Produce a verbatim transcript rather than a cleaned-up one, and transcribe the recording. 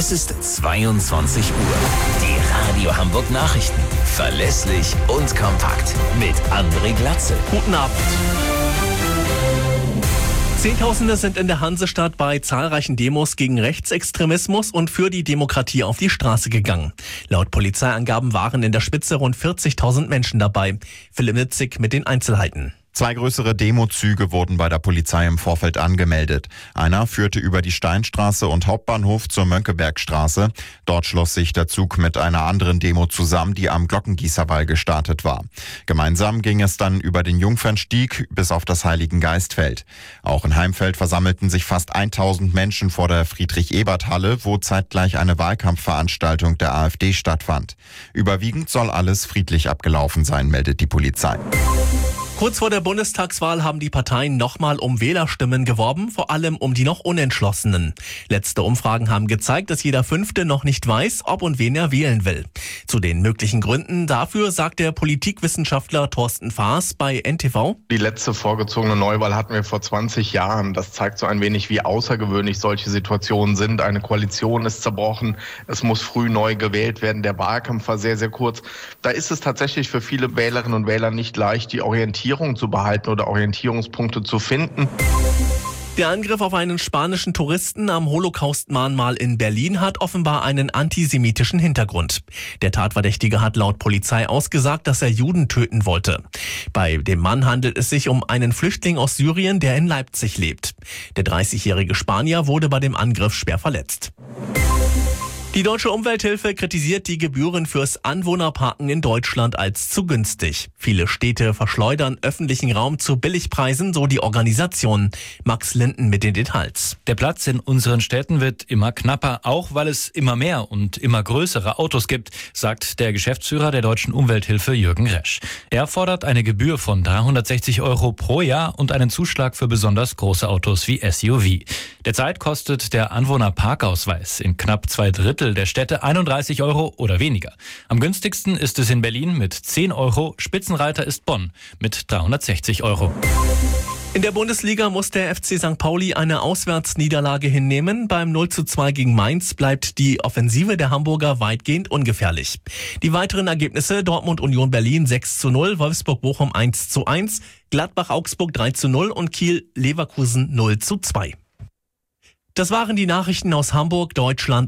Es ist zweiundzwanzig Uhr. Die Radio Hamburg Nachrichten. Verlässlich und kompakt. Mit André Glatzel. Guten Abend. Zehntausende sind in der Hansestadt bei zahlreichen Demos gegen Rechtsextremismus und für die Demokratie auf die Straße gegangen. Laut Polizeiangaben waren in der Spitze rund vierzigtausend Menschen dabei. Philipp Nitzig mit den Einzelheiten. Zwei größere Demozüge wurden bei der Polizei im Vorfeld angemeldet. Einer führte über die Steinstraße und Hauptbahnhof zur Mönckebergstraße. Dort schloss sich der Zug mit einer anderen Demo zusammen, die am Glockengießerwall gestartet war. Gemeinsam ging es dann über den Jungfernstieg bis auf das Heiligengeistfeld. Auch in Heimfeld versammelten sich fast tausend Menschen vor der Friedrich-Ebert-Halle, wo zeitgleich eine Wahlkampfveranstaltung der AfD stattfand. Überwiegend soll alles friedlich abgelaufen sein, meldet die Polizei. Kurz vor der Bundestagswahl haben die Parteien nochmal um Wählerstimmen geworben, vor allem um die noch Unentschlossenen. Letzte Umfragen haben gezeigt, dass jeder Fünfte noch nicht weiß, ob und wen er wählen will. Zu den möglichen Gründen dafür sagt der Politikwissenschaftler Thorsten Faas bei N T V. Die letzte vorgezogene Neuwahl hatten wir vor zwanzig Jahren. Das zeigt so ein wenig, wie außergewöhnlich solche Situationen sind. Eine Koalition ist zerbrochen, es muss früh neu gewählt werden. Der Wahlkampf war sehr, sehr kurz. Da ist es tatsächlich für viele Wählerinnen und Wähler nicht leicht, die Orientierung zu behalten oder Orientierungspunkte zu finden. Der Angriff auf einen spanischen Touristen am Holocaust-Mahnmal in Berlin hat offenbar einen antisemitischen Hintergrund. Der Tatverdächtige hat laut Polizei ausgesagt, dass er Juden töten wollte. Bei dem Mann handelt es sich um einen Flüchtling aus Syrien, der in Leipzig lebt. Der dreißigjährige Spanier wurde bei dem Angriff schwer verletzt. Die Deutsche Umwelthilfe kritisiert die Gebühren fürs Anwohnerparken in Deutschland als zu günstig. Viele Städte verschleudern öffentlichen Raum zu Billigpreisen, so die Organisation. Max Linden mit den Details. Der Platz in unseren Städten wird immer knapper, auch weil es immer mehr und immer größere Autos gibt, sagt der Geschäftsführer der Deutschen Umwelthilfe Jürgen Resch. Er fordert eine Gebühr von dreihundertsechzig Euro pro Jahr und einen Zuschlag für besonders große Autos wie S U V. Derzeit kostet der Anwohnerparkausweis in knapp zwei Drittel der Städte einunddreißig Euro oder weniger. Am günstigsten ist es in Berlin mit zehn Euro, Spitzenreiter ist Bonn mit dreihundertsechzig Euro. In der Bundesliga muss der F C Sankt Pauli eine Auswärtsniederlage hinnehmen. Beim null zu zwei gegen Mainz bleibt die Offensive der Hamburger weitgehend ungefährlich. Die weiteren Ergebnisse: Dortmund Union Berlin sechs zu null, Wolfsburg Bochum eins zu eins, Gladbach Augsburg drei zu null und Kiel Leverkusen null zu zwei. Das waren die Nachrichten aus Hamburg, Deutschland